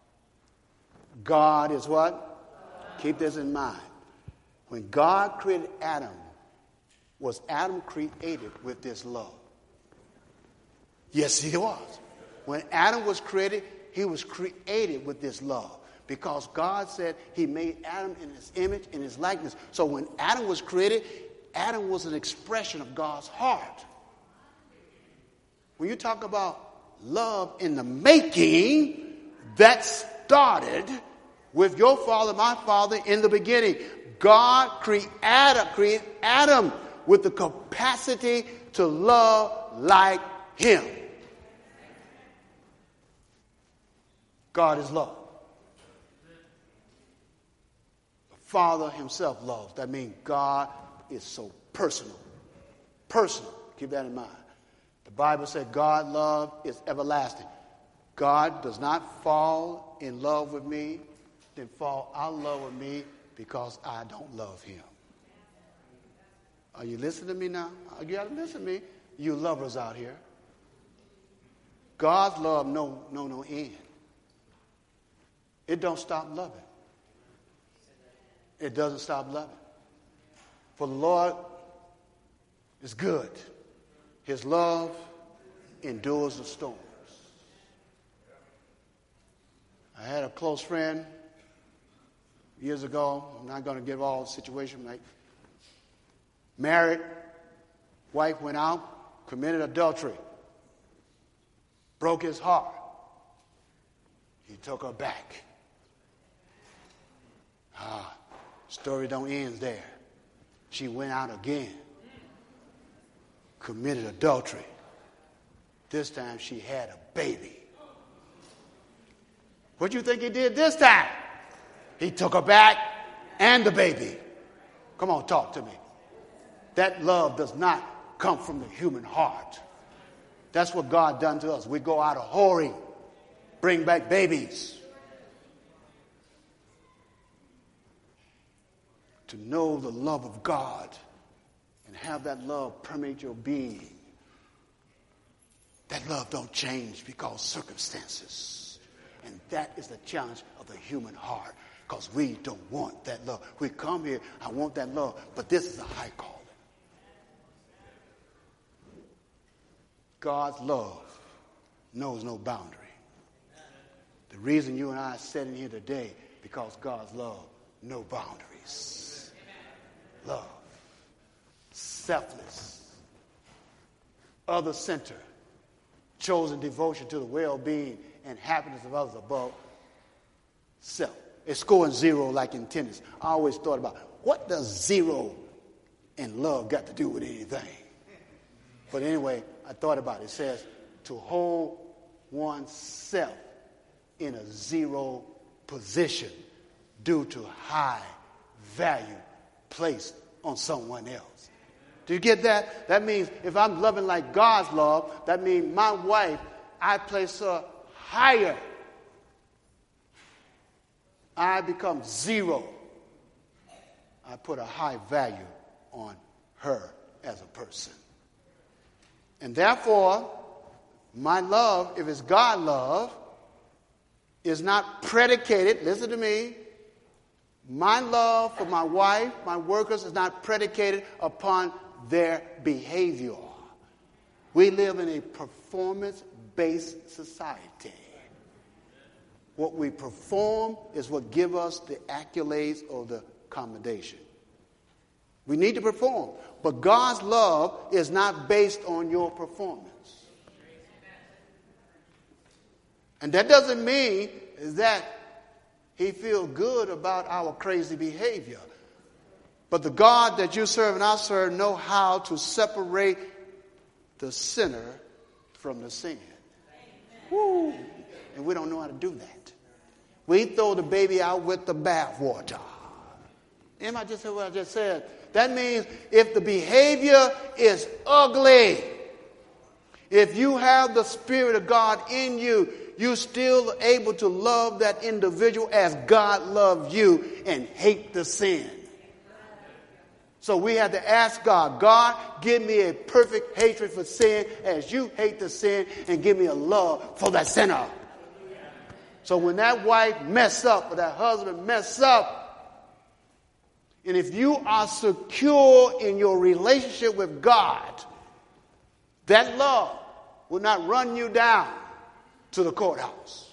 God is what? Keep this in mind. When God created Adam, was Adam created with this love? Yes, he was. When Adam was created, he was created with this love. Because God said he made Adam in his image, in his likeness. So when Adam was created, Adam was an expression of God's heart. When you talk about love in the making, that started with your father, my father, in the beginning. God created Adam with the capacity to love like him. God is love. The Father himself loves. That means God is so personal. Personal. Keep that in mind. The Bible said God's love is everlasting. God does not fall in love with me, then fall out of love with me because I don't love him. Are you listening to me now? You got to listen to me. You lovers out here. God's love no end. It don't stop loving. It doesn't stop loving. For the Lord is good. His love endures the storms. I had a close friend years ago. I'm not going to give all the situation. Like, married, wife went out, committed adultery, broke his heart. He took her back. Story don't end there. She went out again, committed adultery. This time she had a baby. What do you think he did this time? He took her back and the baby. Come on, talk to me. That love does not come from the human heart. That's what God done to us. We go out a whoring, bring back babies. To know the love of God and have that love permeate your being. That love don't change because circumstances. And that is the challenge of the human heart, because we don't want that love. We come here, I want that love, but this is a high calling. God's love knows no boundary. The reason you and I are sitting here today, because God's love, no boundaries. Love, selfless, other-centered, chosen devotion to the well-being and happiness of others above self. It's scoring zero like in tennis. I always thought about, what does zero and love got to do with anything? But anyway, I thought about it. It says to hold oneself in a zero position due to high value placed on someone else. Do you get that? That means if I'm loving like God's love, that means my wife, I place her higher. I become zero. I put a high value on her as a person. And therefore, my love, if it's God love, is not predicated, listen to me, my love for my wife, my workers, is not predicated upon their behavior. We live in a performance-based society. What we perform is what gives us the accolades or the commendation. We need to perform. But God's love is not based on your performance. And that doesn't mean that He feels good about our crazy behavior. But the God that you serve and I serve know how to separate the sinner from the sin. Woo. And we don't know how to do that. We throw the baby out with the bathwater. Am I just saying what I just said? That means if the behavior is ugly, if you have the Spirit of God in you, you're still able to love that individual as God loved you and hate the sin. So we have to ask God, God, give me a perfect hatred for sin as you hate the sin, and give me a love for that sinner. So when that wife mess up or that husband mess up, and if you are secure in your relationship with God, that love will not run you down to the courthouse.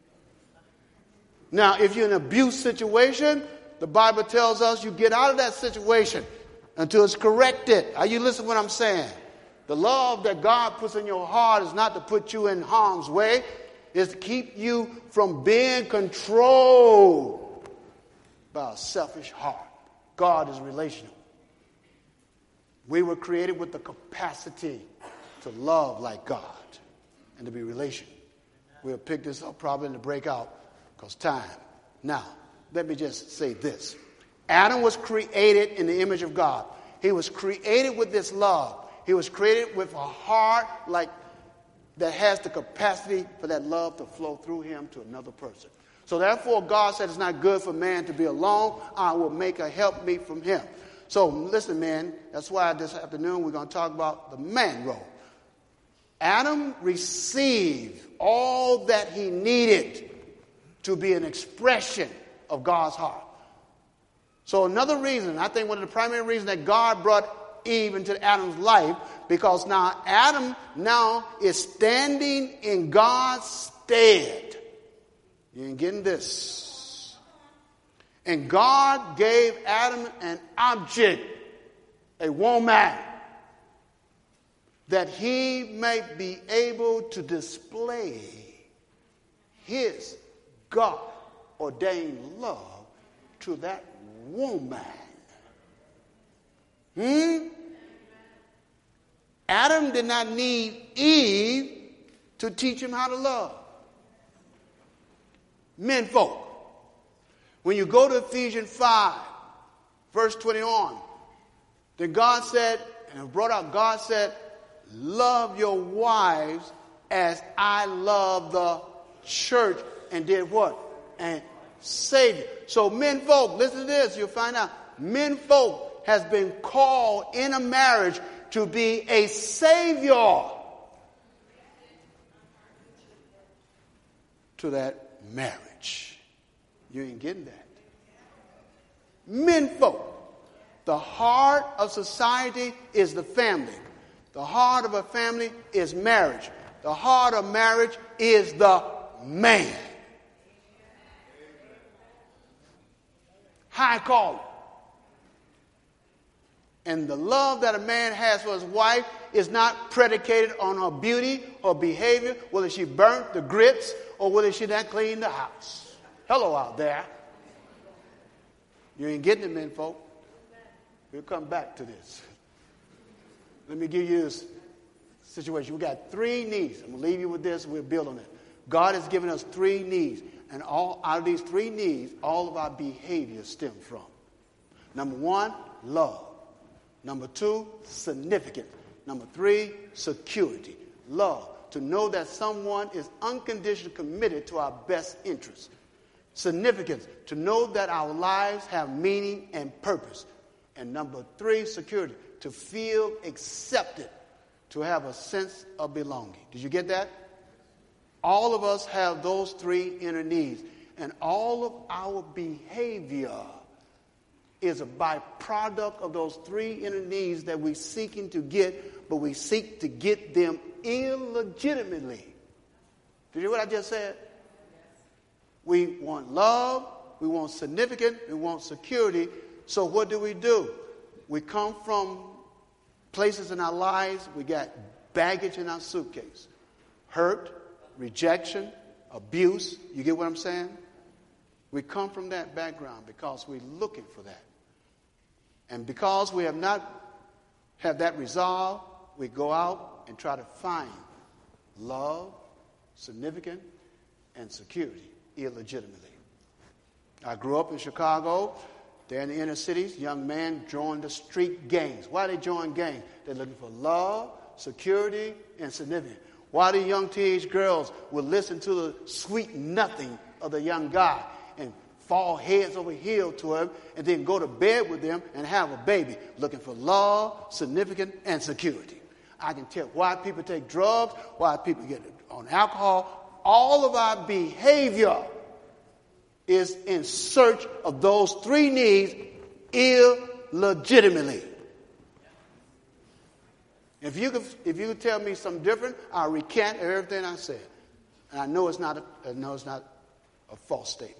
Now, if you're in an abuse situation, the Bible tells us you get out of that situation until it's corrected. Are you listening to what I'm saying? The love that God puts in your heart is not to put you in harm's way. It's to keep you from being controlled by a selfish heart. God is relational. We were created with the capacity to love like God and to be relational. We'll pick this up probably in the breakout because time. Now, let me just say this. Adam was created in the image of God. He was created with this love. He was created with a heart like that has the capacity for that love to flow through him to another person. So therefore, God said it's not good for man to be alone. I will make a helpmeet from him. So listen, man, that's why this afternoon we're going to talk about the man role. Adam received all that he needed to be an expression of God's heart. So another reason, I think one of the primary reasons that God brought Eve into Adam's life, because now Adam now is standing in God's stead. You ain't getting this. And God gave Adam an object, a woman, that he may be able to display his God-ordained love to that woman. Adam did not need Eve to teach him how to love. Men folk. When you go to Ephesians 5, verse 21, then God said, and brought out, God said, love your wives as I love the church, and did what? And saved it. So men folk, listen to this, you'll find out. Men folk has been called in a marriage to be a savior to that marriage. You ain't getting that. Men folk. The heart of society is the family. The heart of a family is marriage. The heart of marriage is the man. High calling. And the love that a man has for his wife is not predicated on her beauty or behavior, whether she burnt the grits or whether she not cleaned the house. Hello out there. You ain't getting it, men folk. We'll come back to this. Let me give you this situation. We got 3 needs. I'm going to leave you with this. We'll build on it. God has given us 3 needs. And all out of these 3 needs, all of our behaviors stem from. Number 1, love. Number 2, significance. Number 3, security. Love. To know that someone is unconditionally committed to our best interests. Significance. To know that our lives have meaning and purpose. And number 3, security. To feel accepted. To have a sense of belonging. Did you get that? All of us have those 3 inner needs. And all of our behavior is a byproduct of those 3 inner needs that we're seeking to get, but we seek to get them illegitimately. Did you hear what I just said? We want love, we want significance, we want security. So what do? We come from places in our lives, we got baggage in our suitcase. Hurt, rejection, abuse. You get what I'm saying? We come from that background because we're looking for that. And because we have not have that resolve, we go out and try to find love, significance, and security illegitimately. I grew up in Chicago. There in the inner cities, young men joined the street gangs. Why they join gangs? They're looking for love, security, and significance. Why the young teenage girls will listen to the sweet nothing of the young guy and fall heads over heels to him and then go to bed with them and have a baby, looking for love, significance, and security. I can tell why people take drugs, why people get on alcohol. All of our behavior is in search of those 3 needs illegitimately. If you could tell me something different, I'll recant everything I said. And I know it's not a false statement.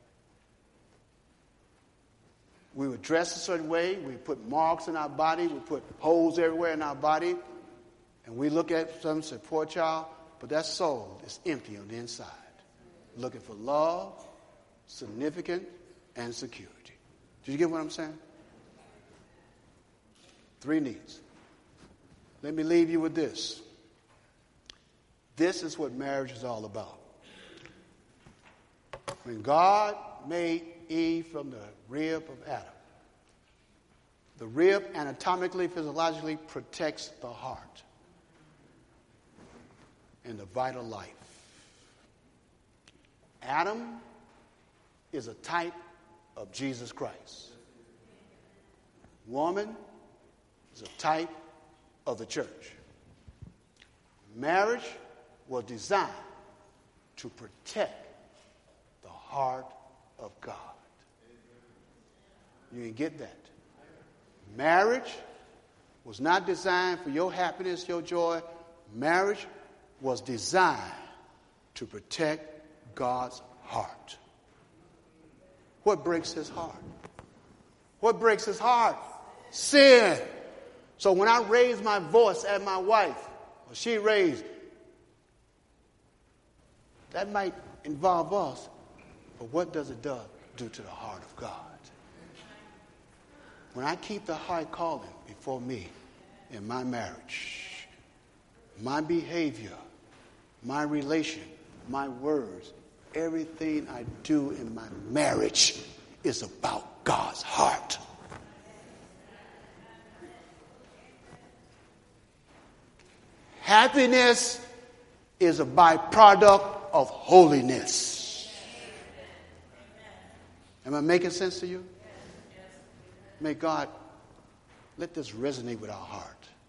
We would dress a certain way. We put marks in our body. We put holes everywhere in our body. And we look at them and say, poor child, but that soul is empty on the inside. Looking for love, significance, and security. Did you get what I'm saying? 3 needs. Let me leave you with this. This is what marriage is all about. When God made Eve from the rib of Adam, the rib anatomically, physiologically protects the heart and the vital life. Adam is a type of Jesus Christ. Woman is a type of the church. Marriage was designed to protect the heart of God. You didn't get that. Marriage was not designed for your happiness, your joy. Marriage was designed to protect God's heart. What breaks his heart? What breaks his heart? Sin. So when I raise my voice at my wife, or she raised, that might involve us, but what does it do to the heart of God? When I keep the high calling before me in my marriage, my behavior, my relation, my words, everything I do in my marriage is about God's heart. Happiness is a byproduct of holiness. Am I making sense to you? May God let this resonate with our heart.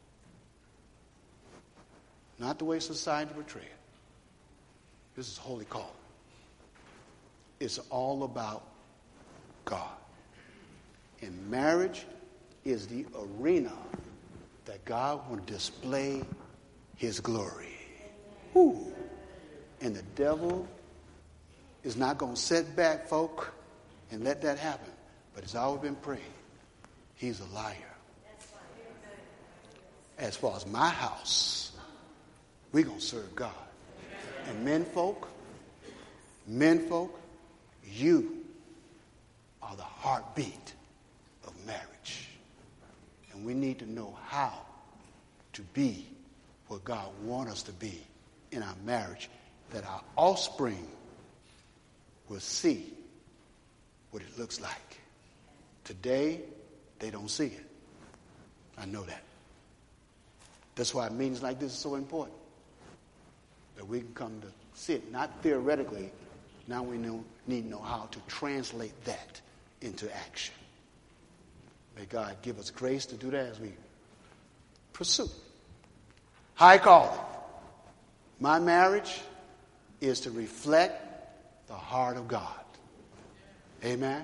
Not the way society portrays it. This is holy calling. It's all about God. And marriage is the arena that God will display his glory. Ooh. And the devil is not going to sit back, folk, and let that happen. But it's always been praying. He's a liar. As far as my house, we're going to serve God. And men folk, you are the heartbeat of marriage. And we need to know how to be what God wants us to be in our marriage, that our offspring will see what it looks like. Today, they don't see it. I know that. That's why meetings like this are so important. That we can come to see it, not theoretically. Now we need to know how to translate that into action. May God give us grace to do that as we pursue. High calling. My marriage is to reflect the heart of God. Amen?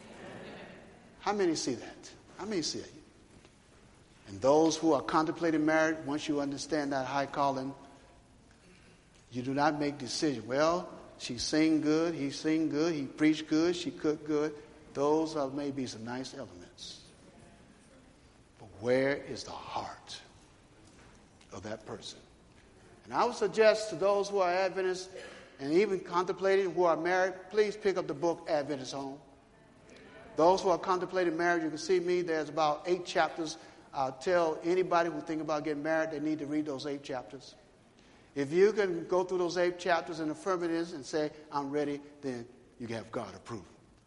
How many see that? How many see it? And those who are contemplating marriage, once you understand that high calling, you do not make decisions. Well, she sing good, he sing good, he preached good, she cooked good. Those are maybe some nice elements. But where is the heart of that person? And I would suggest to those who are Adventists and even contemplating who are married, please pick up the book Adventist Home. Those who are contemplating marriage, you can see me, there's about 8 chapters. I'll tell anybody who think about getting married, they need to read those 8 chapters. If you can go through those 8 chapters in affirmatives and say, I'm ready, then you can have God approve.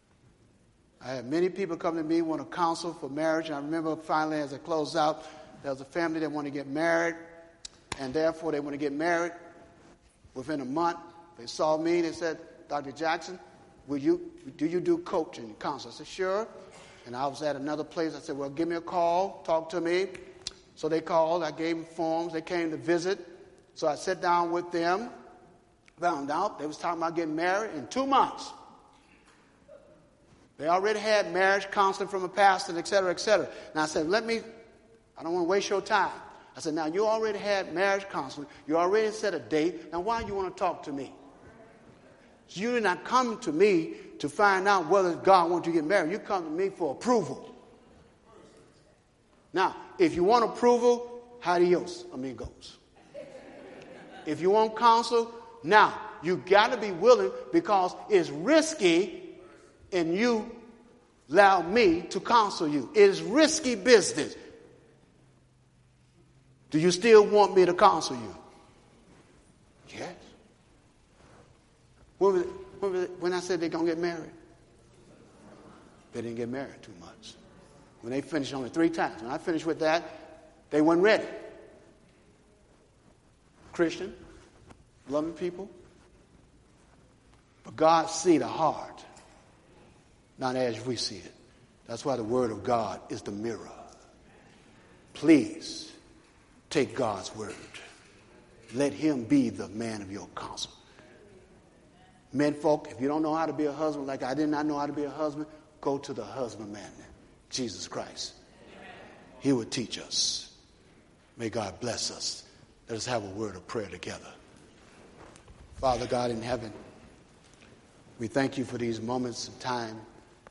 I had many people come to me, want to counsel for marriage. And I remember finally as I closed out, there was a family that wanted to get married, and therefore they want to get married. Within a month, they saw me, they said, Dr. Jackson, do you do coaching and counsel? I said, sure. And I was at another place. I said, well, give me a call, talk to me. So they called, I gave them forms, they came to visit. So I sat down with them, found out they was talking about getting married in 2 months. They already had marriage counseling from a pastor, et cetera, et cetera. And I said, I don't want to waste your time. I said, now you already had marriage counseling. You already set a date. Now why do you want to talk to me? You did not come to me to find out whether God wants you to get married. You come to me for approval. Now, if you want approval, adios, amigos. If you want counsel, now, you got to be willing because it's risky and you allow me to counsel you. It is risky business. Do you still want me to counsel you? Yes. When I said they're going to get married, they didn't get married 2 months. When they finished only 3 times. When I finished with that, they weren't ready. Christian, loving people. But God sees the heart, not as we see it. That's why the Word of God is the mirror. Please take God's word. Let him be the man of your counsel. Men folk, if you don't know how to be a husband, like I did not know how to be a husband, go to the husbandman, Jesus Christ. He will teach us. May God bless us. Let us have a word of prayer together. Father God in heaven, we thank you for these moments of time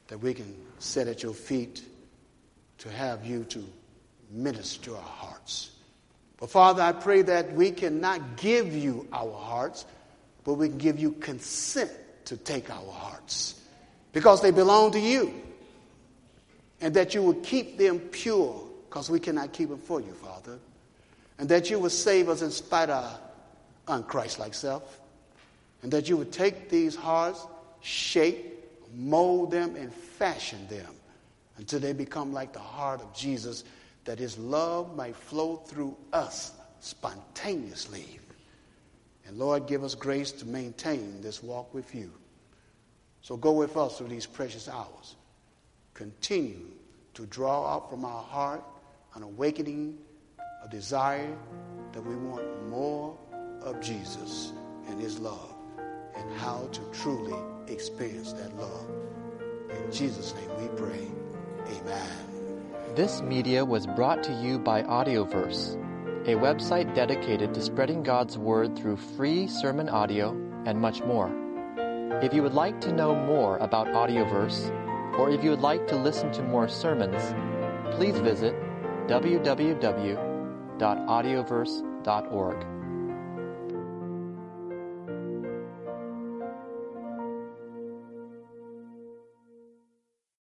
that we can sit at your feet to have you to minister to our hearts. But Father, I pray that we cannot give you our hearts, but we can give you consent to take our hearts because they belong to you. And that you will keep them pure because we cannot keep them for you, Father. And that you will save us in spite of our unchristlike self. And that you would take these hearts, shape, mold them, and fashion them until they become like the heart of Jesus, that his love might flow through us spontaneously. And Lord, give us grace to maintain this walk with you. So go with us through these precious hours. Continue to draw out from our heart an awakening, a desire that we want more of Jesus and his love, and how to truly experience that love. In Jesus' name we pray. Amen. This media was brought to you by Audioverse, a website dedicated to spreading God's Word through free sermon audio and much more. If you would like to know more about Audioverse, or if you would like to listen to more sermons, please visit www.audioverse.org.